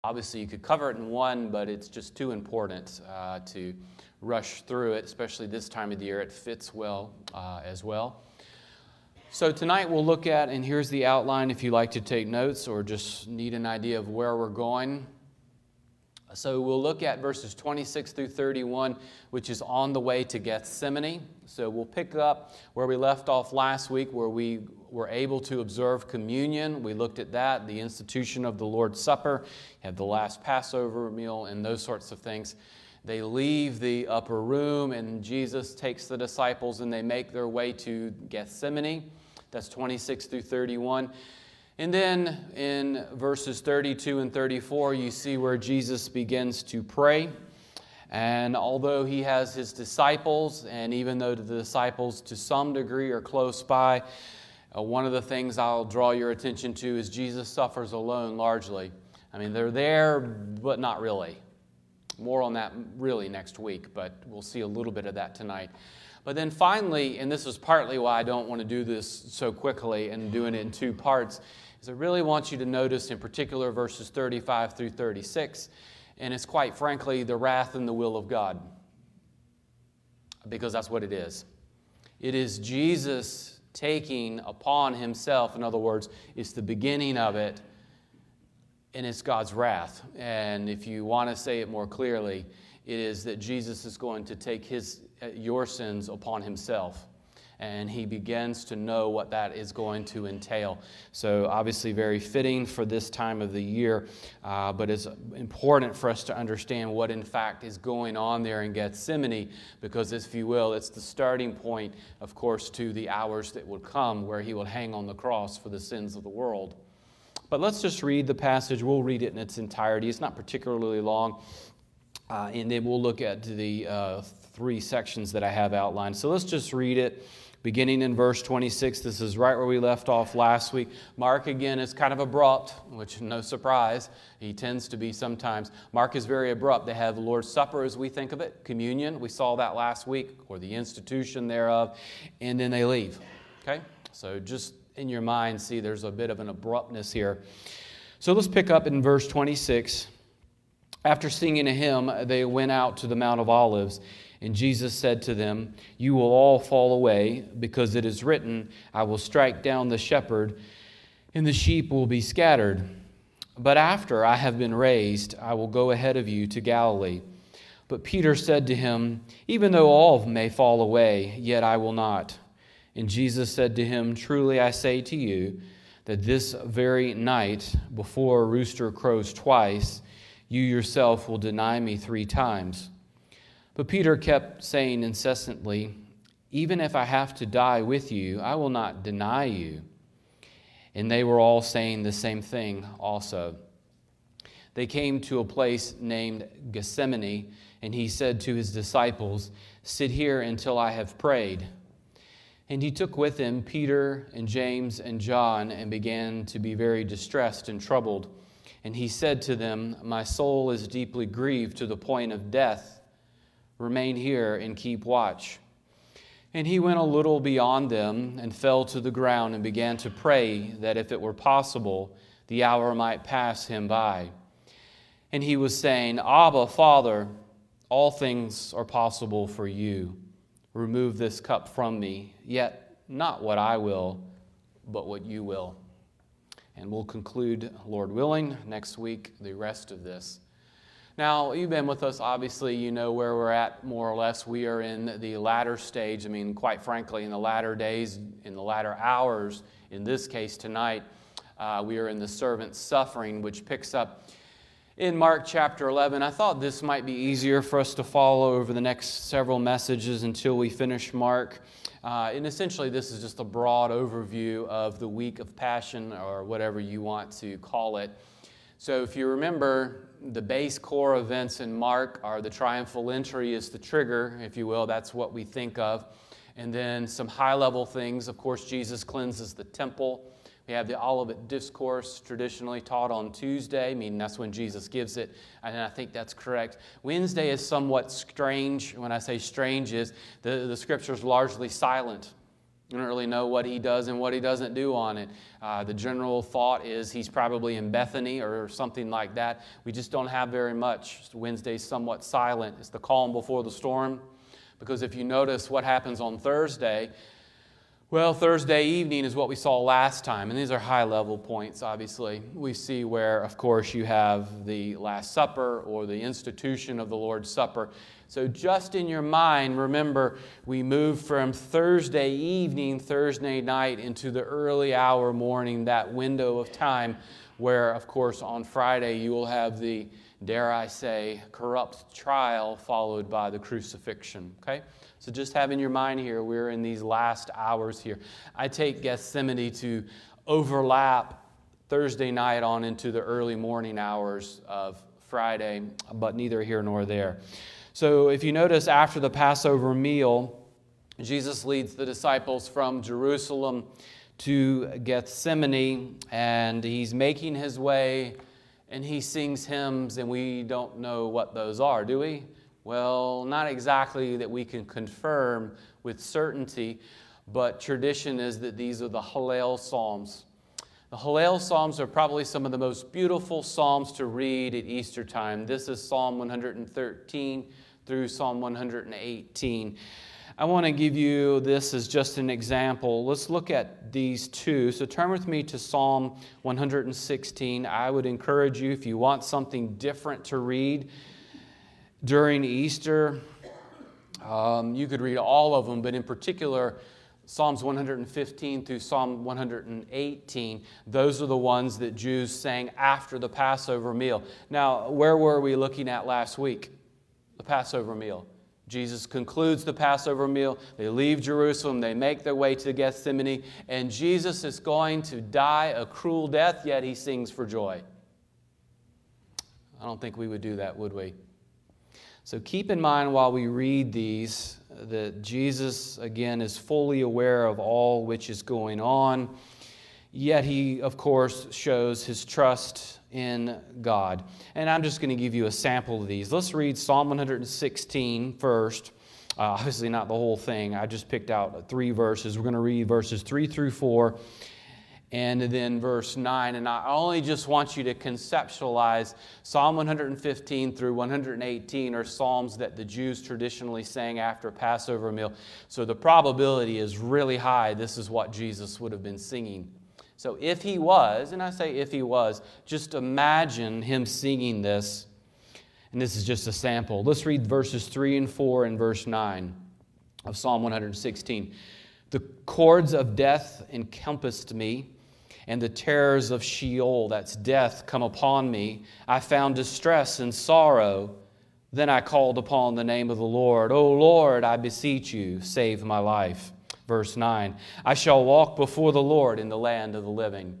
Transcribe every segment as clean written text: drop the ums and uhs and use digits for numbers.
Obviously, you could cover it in one, but it's just too important to rush through it, especially this time of the year. It fits well as well. So tonight we'll look at, and here's the outline if you like to take notes or just need an idea of where we're going. So we'll look at verses 26 through 31, which is on the way to Gethsemane. So we'll pick up where we left off last week, where we were able to observe communion. We looked at that, the institution of the Lord's Supper, had the last Passover meal, and those sorts of things. They leave the upper room, and Jesus takes the disciples, and they make their way to Gethsemane. That's 26 through 31. And then in verses 32 and 34, you see where Jesus begins to pray. And although he has his disciples, and even though the disciples to some degree are close by, one of the things I'll draw your attention to is Jesus suffers alone largely. I mean, they're there, but not really. More on that really next week, but we'll see a little bit of that tonight. But then finally, and this is partly why I don't want to do this so quickly and doing it in two parts, is I really want you to notice in particular verses 35 through 36, and it's quite frankly the wrath and the will of God, because that's what it is. It is Jesus taking upon himself, in other words, it's the beginning of it, and it's God's wrath. And if you want to say it more clearly, it is that Jesus is going to take your sins upon himself. And he begins to know what that is going to entail. So obviously very fitting for this time of the year, but it's important for us to understand what in fact is going on there in Gethsemane, because if you will, it's the starting point, of course, to the hours that would come where he will hang on the cross for the sins of the world. But let's just read the passage. We'll read it in its entirety. It's not particularly long. And then we'll look at the three sections that I have outlined. So let's just read it, beginning in verse 26. This is right where we left off last week. Mark, again, is kind of abrupt, which no surprise. He tends to be sometimes. Mark is very abrupt. They have the Lord's Supper as we think of it, communion. We saw that last week, or the institution thereof, and then they leave. Okay? So just in your mind, see there's a bit of an abruptness here. So let's pick up in verse 26. After singing a hymn, they went out to the Mount of Olives, and Jesus said to them, "You will all fall away, because it is written, I will strike down the shepherd, and the sheep will be scattered. But after I have been raised, I will go ahead of you to Galilee." But Peter said to him, "Even though all may fall away, yet I will not." And Jesus said to him, "Truly I say to you, that this very night, before a rooster crows twice, you yourself will deny me 3 times. But Peter kept saying incessantly, "Even if I have to die with you, I will not deny you." And they were all saying the same thing also. They came to a place named Gethsemane, and he said to his disciples, "Sit here until I have prayed." And he took with him Peter and James and John and began to be very distressed and troubled. And he said to them, "My soul is deeply grieved to the point of death. Remain here and keep watch." And he went a little beyond them and fell to the ground and began to pray that if it were possible, the hour might pass him by. And he was saying, "Abba, Father, all things are possible for you. Remove this cup from me, yet not what I will, but what you will." And we'll conclude, Lord willing, next week, the rest of this. Now, you've been with us, obviously, you know where we're at, more or less. We are in the latter stage. I mean, quite frankly, in the latter days, in the latter hours, in this case tonight, we are in the servant's suffering, which picks up in Mark chapter 11. I thought this might be easier for us to follow over the next several messages until we finish Mark. And essentially, this is just a broad overview of the week of Passion, or whatever you want to call it. So if you remember, the base core events in Mark are the triumphal entry is the trigger, if you will. That's what we think of. And then some high-level things. Of course, Jesus cleanses the temple. We have the Olivet Discourse, traditionally taught on Tuesday, meaning that's when Jesus gives it, and I think that's correct. Wednesday is somewhat strange. When I say strange, is the Scripture is largely silent. I don't really know what he does and what he doesn't do on it. The general thought is he's probably in Bethany or something like that. We just don't have very much. Wednesday's somewhat silent. It's the calm before the storm. Because if you notice what happens on Thursday, well, Thursday evening is what we saw last time. And these are high-level points, obviously. We see where, of course, you have the Last Supper or the institution of the Lord's Supper. So just in your mind, remember, we move from Thursday evening, Thursday night, into the early hour morning, that window of time where, of course, on Friday you will have the, dare I say, corrupt trial followed by the crucifixion. Okay? So just have in your mind here, we're in these last hours here. I take Gethsemane to overlap Thursday night on into the early morning hours of Friday, but neither here nor there. So if you notice, after the Passover meal, Jesus leads the disciples from Jerusalem to Gethsemane, and he's making his way, and he sings hymns, and we don't know what those are, do we? Well, not exactly that we can confirm with certainty, but tradition is that these are the Hallel Psalms. The Hallel Psalms are probably some of the most beautiful psalms to read at Easter time. This is Psalm 113 through Psalm 118. I want to give you this as just an example. Let's look at these two. So turn with me to Psalm 116. I would encourage you, if you want something different to read during Easter, you could read all of them, but in particular, Psalms 115 through Psalm 118, those are the ones that Jews sang after the Passover meal. Now, where were we looking at last week? The Passover meal. Jesus concludes the Passover meal. They leave Jerusalem. They make their way to Gethsemane. And Jesus is going to die a cruel death, yet he sings for joy. I don't think we would do that, would we? So keep in mind while we read these that Jesus, again, is fully aware of all which is going on, yet he, of course, shows his trust in God. And I'm just going to give you a sample of these. Let's read Psalm 116 first. Obviously not the whole thing. I just picked out 3 verses. We're going to read verses 3 through 4. And then verse 9, and I only just want you to conceptualize Psalm 115 through 118 are psalms that the Jews traditionally sang after a Passover meal. So the probability is really high this is what Jesus would have been singing. So if he was, and I say if he was, just imagine him singing this. And this is just a sample. Let's read verses 3 and 4 and verse 9 of Psalm 116. The cords of death encompassed me, and the terrors of Sheol, that's death, come upon me. I found distress and sorrow. Then I called upon the name of the Lord. O Lord, I beseech you, save my life. Verse 9, I shall walk before the Lord in the land of the living.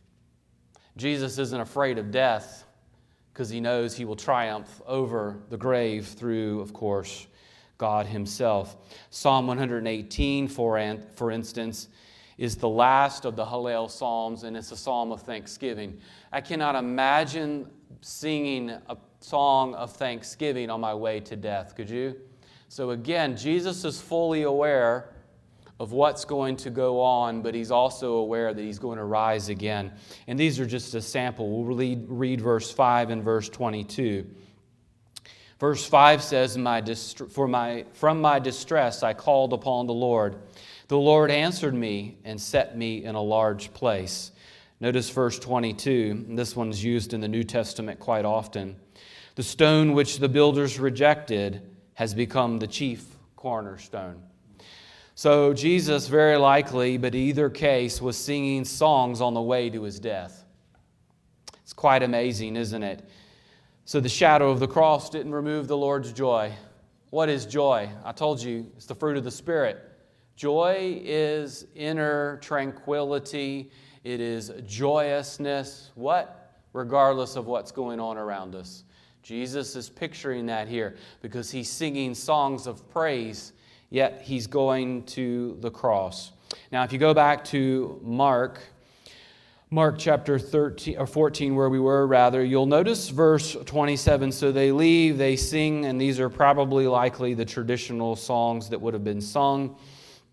Jesus isn't afraid of death because he knows he will triumph over the grave through, of course, God himself. Psalm 118, for instance, is the last of the Hallel Psalms, and it's a psalm of thanksgiving. I cannot imagine singing a song of thanksgiving on my way to death, could you? So again, Jesus is fully aware of what's going to go on, but he's also aware that he's going to rise again. And these are just a sample. We'll read verse 5 and verse 22. Verse 5 says, from my distress I called upon the Lord. The Lord answered me and set me in a large place. Notice verse 22. This one's used in the New Testament quite often. The stone which the builders rejected has become the chief cornerstone. So Jesus very likely, but either case, was singing songs on the way to his death. It's quite amazing, isn't it? So the shadow of the cross didn't remove the Lord's joy. What is joy? I told you, it's the fruit of the Spirit. Joy is inner tranquility. It is joyousness. What? Regardless of what's going on around us. Jesus is picturing that here because he's singing songs of praise, yet he's going to the cross. Now, if you go back to Mark chapter 14, where we were, you'll notice verse 27. So they leave, they sing, and these are probably likely the traditional songs that would have been sung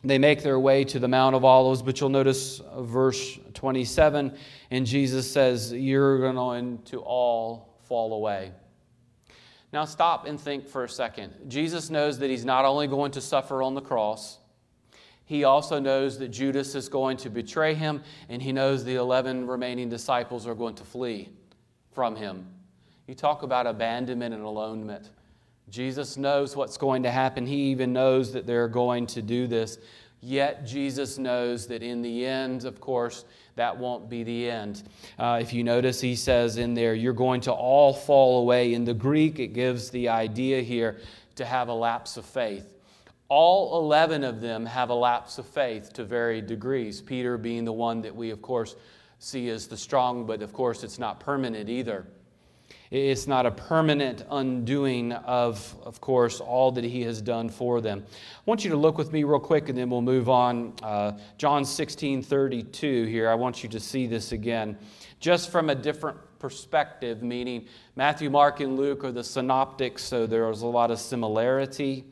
They make their way to the Mount of Olives, but you'll notice verse 27, and Jesus says, you're going to all fall away. Now stop and think for a second. Jesus knows that he's not only going to suffer on the cross, he also knows that Judas is going to betray him, and he knows the 11 remaining disciples are going to flee from him. You talk about abandonment and alonement. Jesus knows what's going to happen. He even knows that they're going to do this. Yet Jesus knows that in the end, of course, that won't be the end. If you notice, he says in there, you're going to all fall away. In the Greek, it gives the idea here to have a lapse of faith. All 11 of them have a lapse of faith to varied degrees. Peter being the one that we, of course, see as the strong, but of course, it's not permanent either. It's not a permanent undoing of course, all that he has done for them. I want you to look with me real quick, and then we'll move on. John 16:32 here. I want you to see this again, just from a different perspective, meaning Matthew, Mark, and Luke are the synoptics, so there's a lot of similarity.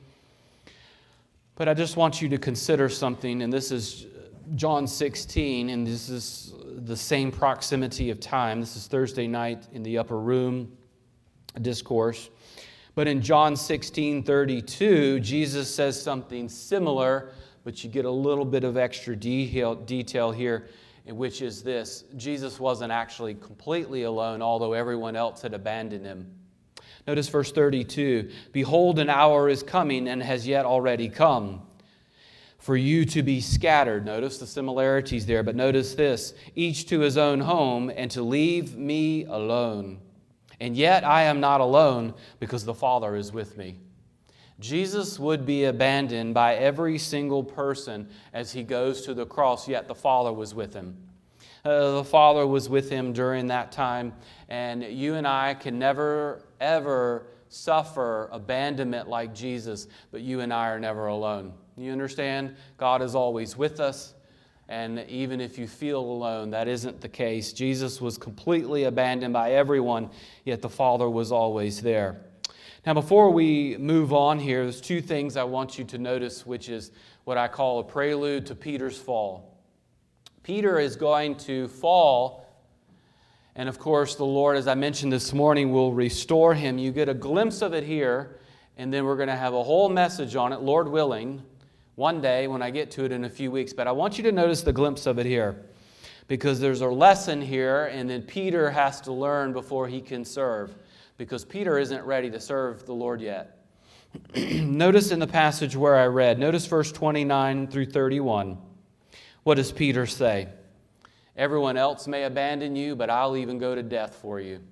But I just want you to consider something, and this is John 16, and this is the same proximity of time. This is Thursday night in the upper room discourse. But in John 16:32, Jesus says something similar, but you get a little bit of extra detail here, which is this. Jesus wasn't actually completely alone, although everyone else had abandoned him. Notice verse 32, behold, an hour is coming and has yet already come for you to be scattered. Notice the similarities there, but notice this, each to his own home, and to leave me alone. And yet I am not alone, because the Father is with me. Jesus would be abandoned by every single person as he goes to the cross, yet the Father was with him. The Father was with him during that time, and you and I can never, ever suffer abandonment like Jesus, but you and I are never alone. You understand? God is always with us, and even if you feel alone, that isn't the case. Jesus was completely abandoned by everyone, yet the Father was always there. Now, before we move on here, there's two things I want you to notice, which is what I call a prelude to Peter's fall. Peter is going to fall, and of course, the Lord, as I mentioned this morning, will restore him. You get a glimpse of it here, and then we're going to have a whole message on it, Lord willing, one day when I get to it in a few weeks. But I want you to notice the glimpse of it here, because there's a lesson here, and then Peter has to learn before he can serve, because Peter isn't ready to serve the Lord yet. Notice in the passage where I read, notice verse 29 through 31. What does Peter say? Everyone else may abandon you, but I'll even go to death for you.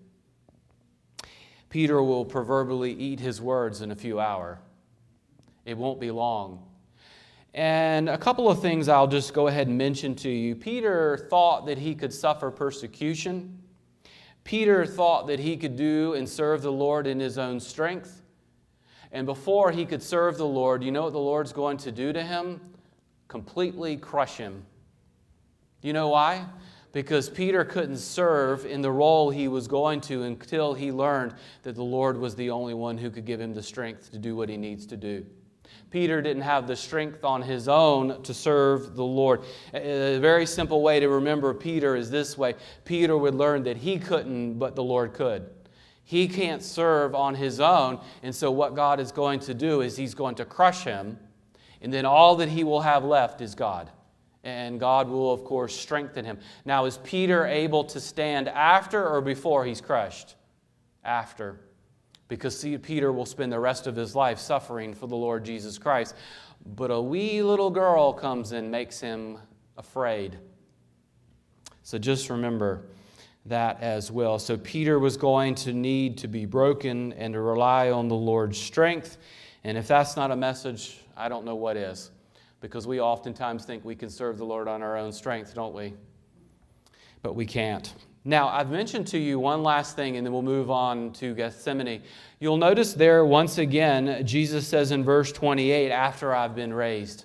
Peter will proverbially eat his words in a few hours. It won't be long. And a couple of things I'll just go ahead and mention to you. Peter thought that he could suffer persecution. Peter thought that he could do and serve the Lord in his own strength. And before he could serve the Lord, you know what the Lord's going to do to him? Completely crush him. You know why? Because Peter couldn't serve in the role he was going to until he learned that the Lord was the only one who could give him the strength to do what he needs to do. Peter didn't have the strength on his own to serve the Lord. A very simple way to remember Peter is this way. Peter would learn that he couldn't, but the Lord could. He can't serve on his own, and so what God is going to do is he's going to crush him, and then all that he will have left is God. And God will, of course, strengthen him. Now, is Peter able to stand after or before he's crushed? After. Because Peter will spend the rest of his life suffering for the Lord Jesus Christ. But a wee little girl comes and makes him afraid. So just remember that as well. So Peter was going to need to be broken and to rely on the Lord's strength. And if that's not a message, I don't know what is. Because we oftentimes think we can serve the Lord on our own strength, don't we? But we can't. Now, I've mentioned to you one last thing, and then we'll move on to Gethsemane. You'll notice there, once again, Jesus says in verse 28, after I've been raised.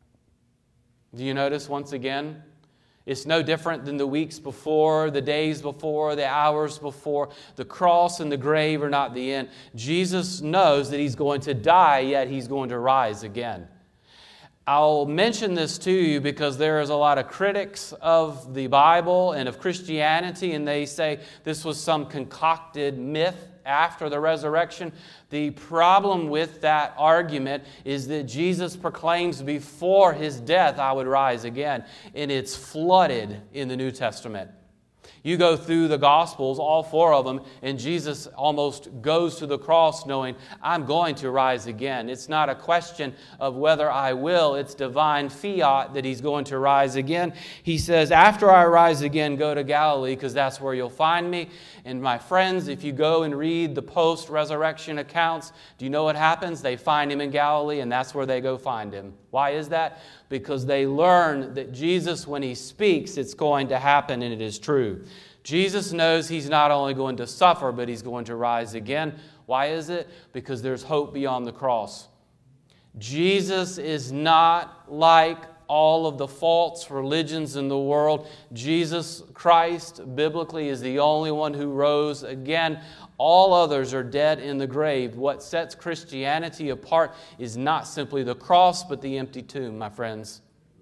Do you notice once again? It's no different than the weeks before, the days before, the hours before. The cross and the grave are not the end. Jesus knows that he's going to die, yet he's going to rise again. I'll mention this to you because there is a lot of critics of the Bible and of Christianity, and they say this was some concocted myth after the resurrection. The problem with that argument is that Jesus proclaims before His death, I would rise again, and it's flooded in the New Testament. You go through the Gospels, all 4 of them, and Jesus almost goes to the cross knowing, I'm going to rise again. It's not a question of whether I will. It's divine fiat that He's going to rise again. He says, after I rise again, go to Galilee, because that's where you'll find me. And my friends, if you go and read the post-resurrection accounts, do you know what happens? They find Him in Galilee, and that's where they go find Him. Why is that? Because they learn that Jesus, when He speaks, it's going to happen, and it is true. Jesus knows He's not only going to suffer, but He's going to rise again. Why is it? Because there's hope beyond the cross. Jesus is not like all of the false religions in the world. Jesus Christ, biblically, is the only one who rose again. All others are dead in the grave. What sets Christianity apart is not simply the cross, but the empty tomb, my friends.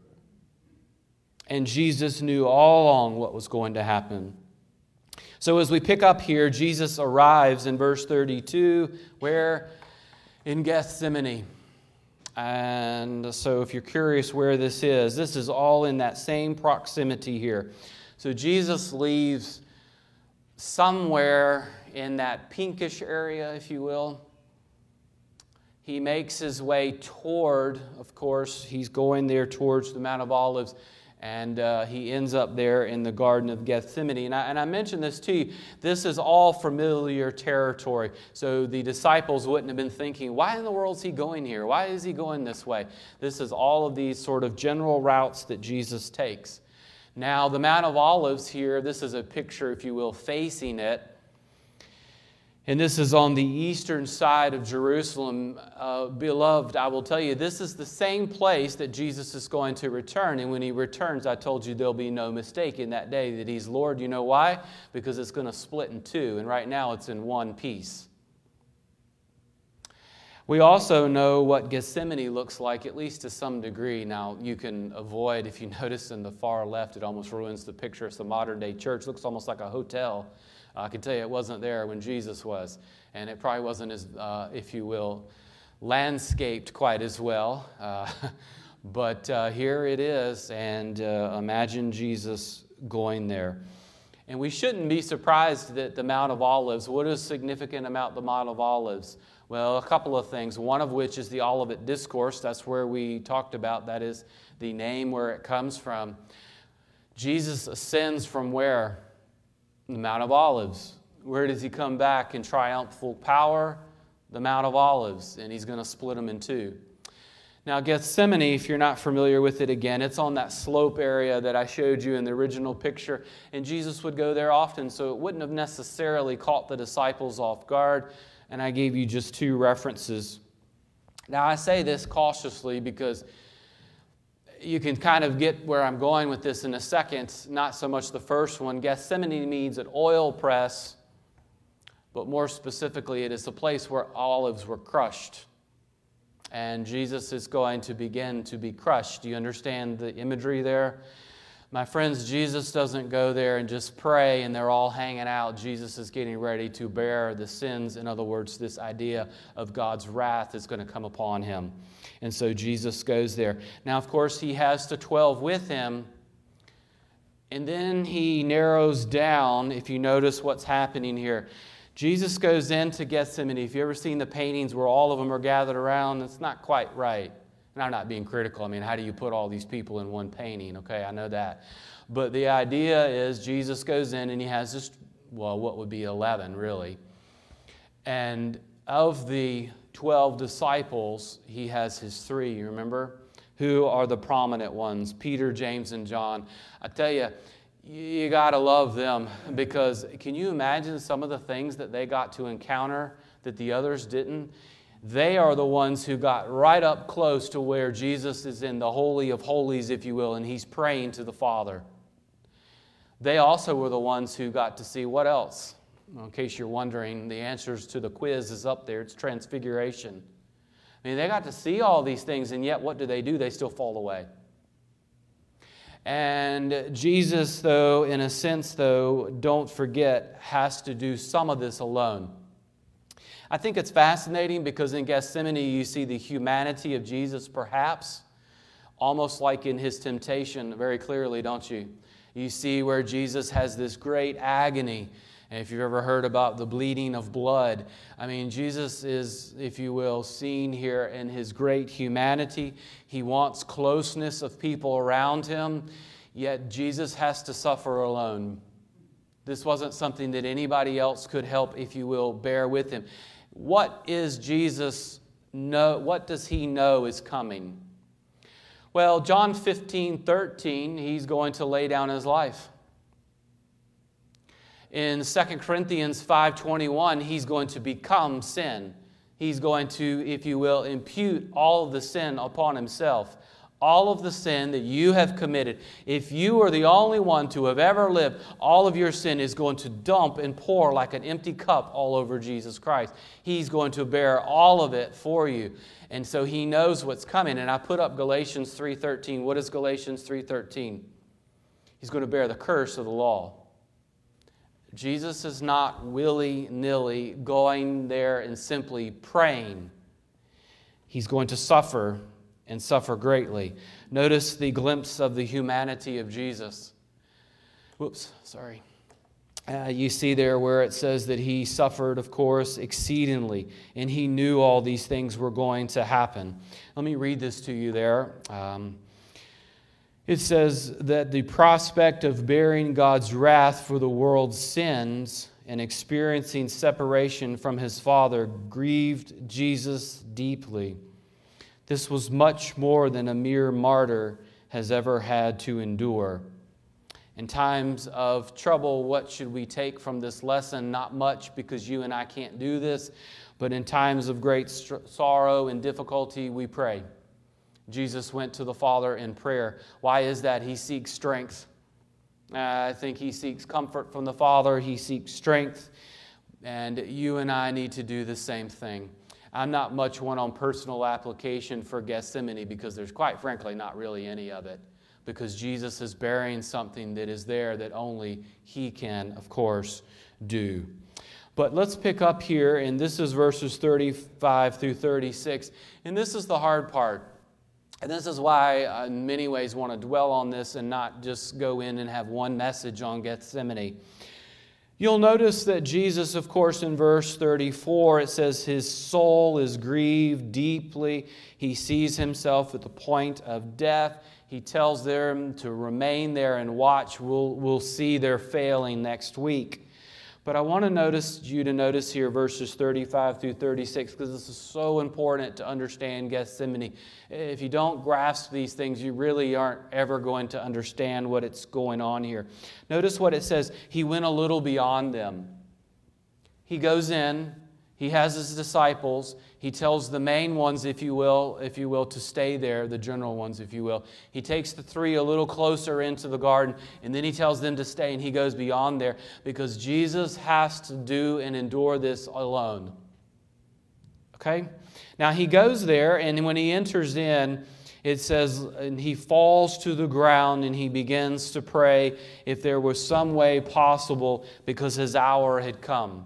And Jesus knew all along what was going to happen. So as we pick up here, Jesus arrives in verse 32, where? In Gethsemane. And so if you're curious where this is all in that same proximity here. So Jesus leaves somewhere in that pinkish area, if you will. He makes his way toward, of course, he's going there towards the Mount of Olives. And he ends up there in the Garden of Gethsemane. And I mentioned this to you. This is all familiar territory. So the disciples wouldn't have been thinking, why in the world is He going here? Why is He going this way? This is all of these sort of general routes that Jesus takes. Now, the Mount of Olives here, this is a picture, if you will, facing it. And this is on the eastern side of Jerusalem. Beloved, I will tell you, this is the same place that Jesus is going to return. And when He returns, I told you there'll be no mistake in that day that He's Lord. You know why? Because it's going to split in 2. And right now it's in one piece. We also know what Gethsemane looks like, at least to some degree. Now, you can avoid, if you notice in the far left, it almost ruins the picture. It's the modern day church. It looks almost like a hotel. I can tell you it wasn't there when Jesus was. And it probably wasn't as, if you will, landscaped quite as well. But here it is. And imagine Jesus going there. And we shouldn't be surprised that the Mount of Olives, what is significant about the Mount of Olives? Well, a couple of things, one of which is the Olivet Discourse. That's where we talked about. That is the name where it comes from. Jesus ascends from where? The Mount of Olives. Where does He come back in triumphal power? The Mount of Olives, and He's going to split them in 2. Now, Gethsemane, if you're not familiar with it again, it's on that slope area that I showed you in the original picture, and Jesus would go there often, so it wouldn't have necessarily caught the disciples off guard, and I gave you just 2 references. Now, I say this cautiously because you can kind of get where I'm going with this in a second, not so much the first one. Gethsemane means an oil press, but more specifically, it is the place where olives were crushed. And Jesus is going to begin to be crushed. Do you understand the imagery there? My friends, Jesus doesn't go there and just pray and they're all hanging out. Jesus is getting ready to bear the sins. In other words, this idea of God's wrath is going to come upon Him. And so Jesus goes there. Now, of course, He has the 12 with Him. And then He narrows down, if you notice what's happening here. Jesus goes into Gethsemane. If you've ever seen the paintings where all of them are gathered around, it's not quite right. And I'm not being critical. I mean, how do you put all these people in one painting? Okay, I know that. But the idea is Jesus goes in and He has this, well, what would be 11, really. And of the 12 disciples, He has His 3, you remember? Who are the prominent ones? Peter, James, and John. I tell you, you got to love them, because can you imagine some of the things that they got to encounter that the others didn't? They are the ones who got right up close to where Jesus is in the Holy of Holies, if you will, and He's praying to the Father. They also were the ones who got to see what else? Well, in case you're wondering, the answers to the quiz is up there. It's Transfiguration. I mean, they got to see all these things, and yet what do? They still fall away. And Jesus, though, in a sense, though, don't forget, has to do some of this alone. I think it's fascinating because in Gethsemane you see the humanity of Jesus, perhaps, almost like in his temptation very clearly, don't you? You see where Jesus has this great agony. And if you've ever heard about the bleeding of blood, I mean, Jesus is, if you will, seen here in his great humanity. He wants closeness of people around him, yet Jesus has to suffer alone. This wasn't something that anybody else could help, if you will, bear with him. What is Jesus know? What does he know is coming? Well, John 15:13, he's going to lay down his life. In 2 Corinthians 5:21, he's going to become sin. He's going to, if you will, impute all of the sin upon himself. All of the sin that you have committed. If you are the only one to have ever lived, all of your sin is going to dump and pour like an empty cup all over Jesus Christ. He's going to bear all of it for you. And so he knows what's coming. And I put up Galatians 3:13. What is Galatians 3:13? He's going to bear the curse of the law. Jesus is not willy-nilly going there and simply praying. He's going to suffer and suffer greatly. Notice the glimpse of the humanity of Jesus. You see there where it says that he suffered, of course, exceedingly, and he knew all these things were going to happen. Let me read this to you there. It says that the prospect of bearing God's wrath for the world's sins and experiencing separation from his Father grieved Jesus deeply. This was much more than a mere martyr has ever had to endure. In times of trouble, what should we take from this lesson? Not much, because you and I can't do this. But in times of great sorrow and difficulty, we pray. Jesus went to the Father in prayer. Why is that? He seeks strength. I think he seeks comfort from the Father. He seeks strength. And you and I need to do the same thing. I'm not much one on personal application for Gethsemane because there's, quite frankly, not really any of it. Because Jesus is bearing something that is there that only he can, of course, do. But let's pick up here, and this is verses 35 through 36. And this is the hard part. And this is why I, in many ways, want to dwell on this and not just go in and have one message on Gethsemane. You'll notice that Jesus, of course, in verse 34, it says his soul is grieved deeply. He sees himself at the point of death. He tells them to remain there and watch. We'll see their failing next week. But I want you to notice here verses 35 through 36, because this is so important to understand Gethsemane. If you don't grasp these things, you really aren't ever going to understand what it's going on here. Notice what it says. He went a little beyond them. He goes in. He has his disciples. He tells the main ones, if you will, to stay there, the general ones, if you will. He takes the three a little closer into the garden, and then he tells them to stay, and he goes beyond there because Jesus has to do and endure this alone. Okay? Now, he goes there, and when he enters in, it says, and he falls to the ground, and he begins to pray if there was some way possible because his hour had come.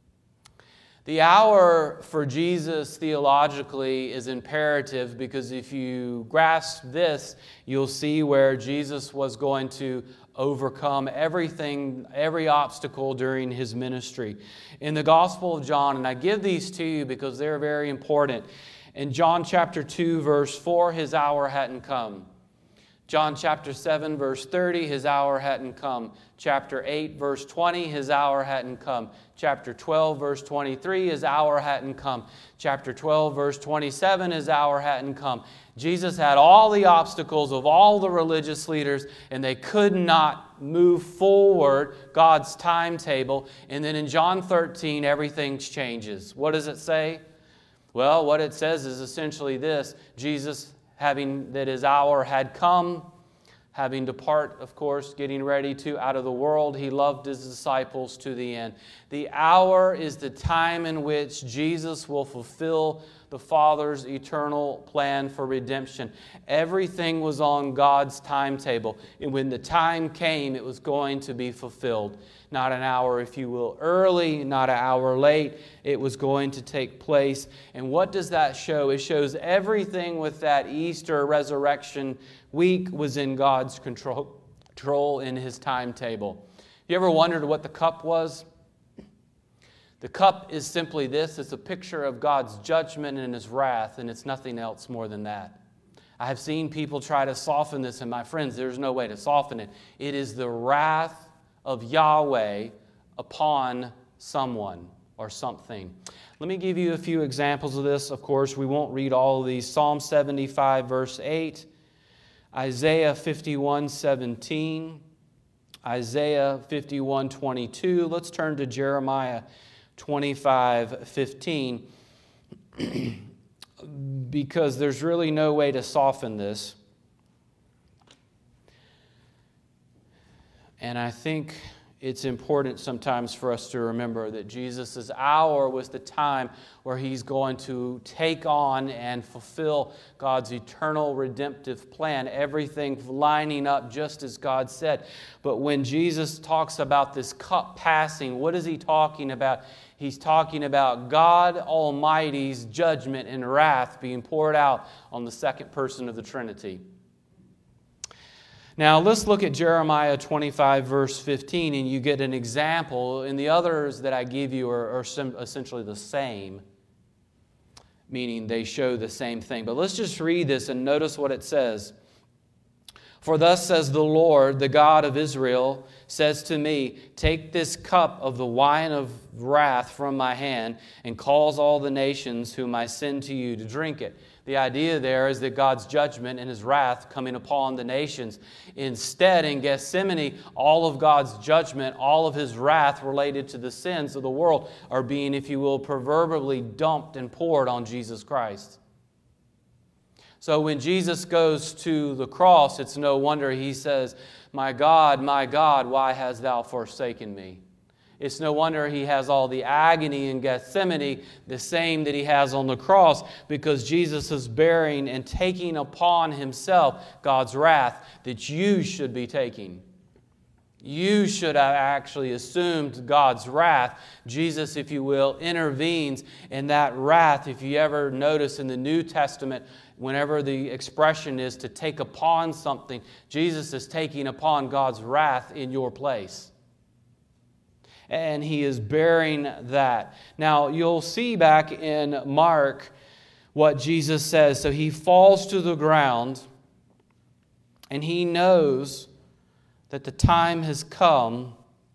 The hour for Jesus theologically is imperative because if you grasp this, you'll see where Jesus was going to overcome everything, every obstacle during his ministry. In the Gospel of John, and I give these to you because they're very important. In John chapter 2, verse 4, his hour hadn't come. John chapter 7, verse 30, his hour hadn't come. Chapter 8, verse 20, his hour hadn't come. Chapter 12, verse 23, his hour hadn't come. Chapter 12, verse 27, his hour hadn't come. Jesus had all the obstacles of all the religious leaders, and they could not move forward God's timetable. And then in John 13, everything changes. What does it say? Well, what it says is essentially this. Jesus, having that his hour had come, having depart, of course, getting ready to out of the world, he loved his disciples to the end. The hour is the time in which Jesus will fulfill the Father's eternal plan for redemption. Everything was on God's timetable. And when the time came, it was going to be fulfilled. Not an hour, if you will, early, not an hour late. It was going to take place. And what does that show? It shows everything with that Easter resurrection week was in God's control in His timetable. You ever wondered what the cup was? The cup is simply this. It's a picture of God's judgment and His wrath, and it's nothing else more than that. I have seen people try to soften this, and my friends, there's no way to soften it. It is the wrath of Yahweh upon someone or something. Let me give you a few examples of this. Of course, we won't read all of these. Psalm 75, verse 8. Isaiah 51:17. Isaiah 51:22. Let's turn to Jeremiah 25:15. Because there's really no way to soften this. And I think it's important sometimes for us to remember that Jesus' hour was the time where He's going to take on and fulfill God's eternal redemptive plan, everything lining up just as God said. But when Jesus talks about this cup passing, what is He talking about? He's talking about God Almighty's judgment and wrath being poured out on the second person of the Trinity. Now, let's look at Jeremiah 25, verse 15, and you get an example. And the others that I give you are essentially the same, meaning they show the same thing. But let's just read this and notice what it says. For thus says the Lord, the God of Israel, says to me, take this cup of the wine of wrath from my hand and cause all the nations whom I send to you to drink it. The idea there is that God's judgment and His wrath coming upon the nations. Instead, in Gethsemane, all of God's judgment, all of His wrath related to the sins of the world are being, if you will, proverbially dumped and poured on Jesus Christ. So when Jesus goes to the cross, it's no wonder He says, my God, why hast thou forsaken me? It's no wonder He has all the agony in Gethsemane, the same that He has on the cross, because Jesus is bearing and taking upon Himself God's wrath that you should be taking. You should have actually assumed God's wrath. Jesus, if you will, intervenes in that wrath. If you ever notice in the New Testament, whenever the expression is to take upon something, Jesus is taking upon God's wrath in your place. And He is bearing that. Now, you'll see back in Mark what Jesus says. So He falls to the ground, and He knows that the time has come.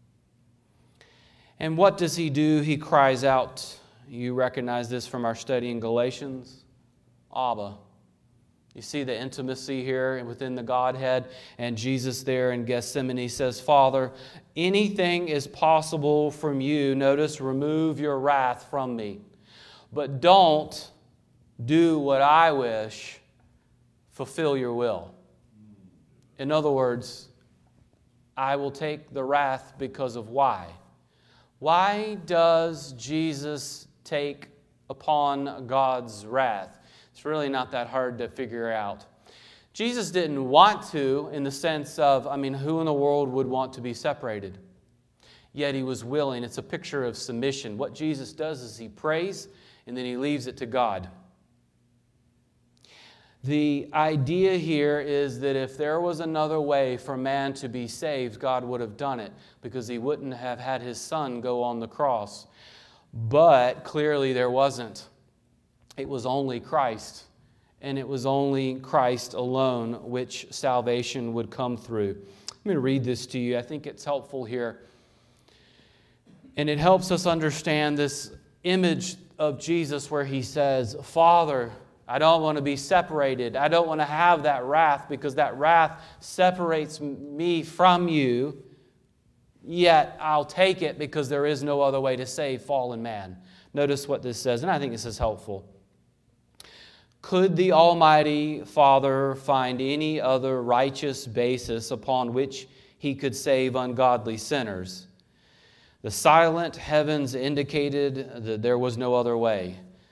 And what does He do? He cries out. You recognize this from our study in Galatians. Abba. You see the intimacy here within the Godhead. And Jesus there in Gethsemane says, Father, anything is possible from you. Notice, remove your wrath from me. But don't do what I wish. Fulfill your will. In other words, I will take the wrath because of why. Why does Jesus take upon God's wrath? It's really not that hard to figure out. Jesus didn't want to, in the sense of, who in the world would want to be separated? Yet He was willing. It's a picture of submission. What Jesus does is He prays, and then He leaves it to God. The idea here is that if there was another way for man to be saved, God would have done it, because He wouldn't have had His Son go on the cross. But clearly there wasn't. It was only Christ, and it was only Christ alone which salvation would come through. I'm going to read this to you. I think it's helpful here. And it helps us understand this image of Jesus where He says, Father, I don't want to be separated. I don't want to have that wrath, because that wrath separates me from you. Yet I'll take it because there is no other way to save fallen man. Notice what this says, and I think this is helpful. Could the Almighty Father find any other righteous basis upon which He could save ungodly sinners? The silent heavens indicated that there was no other way.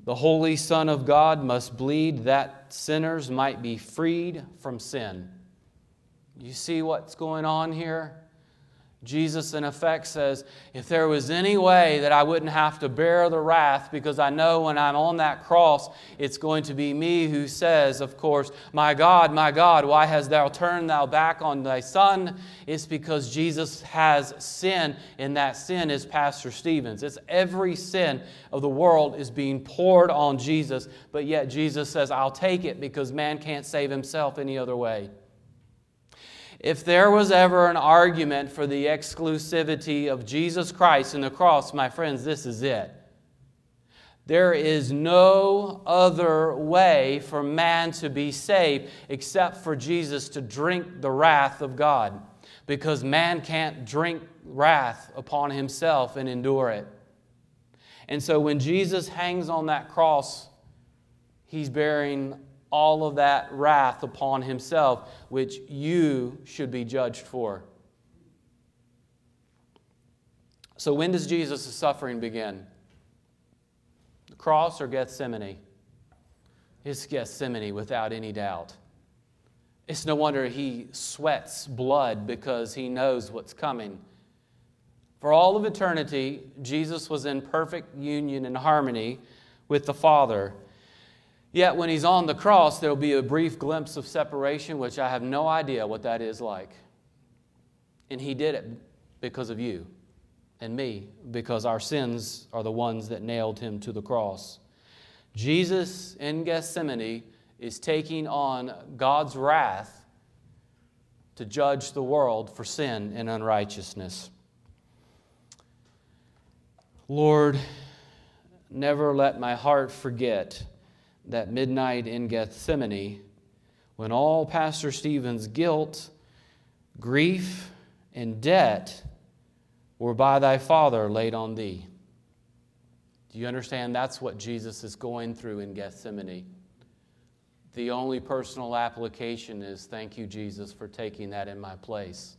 The Holy Son of God must bleed that sinners might be freed from sin. You see what's going on here? Jesus, in effect, says, if there was any way that I wouldn't have to bear the wrath, because I know when I'm on that cross, it's going to be me who says, of course, my God, why hast thou turned thou back on thy Son? It's because Jesus has sin, and that sin is Pastor Stevens. It's every sin of the world is being poured on Jesus, but yet Jesus says, I'll take it because man can't save himself any other way. If there was ever an argument for the exclusivity of Jesus Christ and the cross, my friends, this is it. There is no other way for man to be saved except for Jesus to drink the wrath of God, because man can't drink wrath upon himself and endure it. And so when Jesus hangs on that cross, he's bearing all of that wrath upon himself, which you should be judged for. So when does Jesus' suffering begin? The cross or Gethsemane? It's Gethsemane without any doubt. It's no wonder he sweats blood because he knows what's coming. For all of eternity, Jesus was in perfect union and harmony with the Father. Yet when he's on the cross, there will be a brief glimpse of separation, which I have no idea what that is like. And he did it because of you and me, because our sins are the ones that nailed him to the cross. Jesus in Gethsemane is taking on God's wrath to judge the world for sin and unrighteousness. Lord, never let my heart forget that midnight in Gethsemane, when all Pastor Stephen's guilt, grief, and debt were by thy Father laid on thee. Do you understand? That's what Jesus is going through in Gethsemane. The only personal application is, thank you, Jesus, for taking that in my place.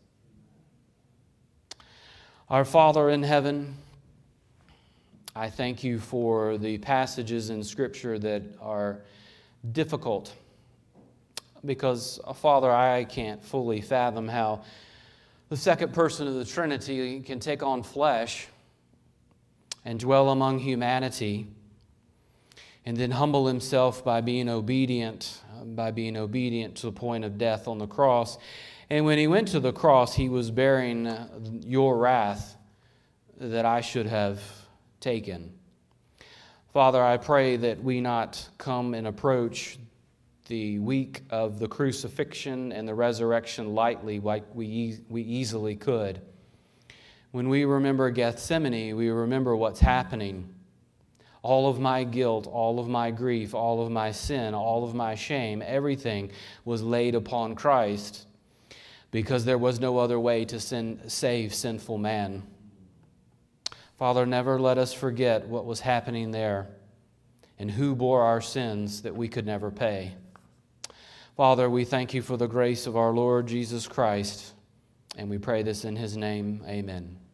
Our Father in heaven, I thank you for the passages in Scripture that are difficult because, Father, I can't fully fathom how the second person of the Trinity can take on flesh and dwell among humanity and then humble himself by being obedient to the point of death on the cross. And when he went to the cross, he was bearing your wrath that I should have taken. Father, I pray that we not come and approach the week of the crucifixion and the resurrection lightly like we easily could. When we remember Gethsemane, we remember what's happening. All of my guilt, all of my grief, all of my sin, all of my shame, everything was laid upon Christ because there was no other way to save sinful man. Father, never let us forget what was happening there and who bore our sins that we could never pay. Father, we thank you for the grace of our Lord Jesus Christ, and we pray this in his name. Amen.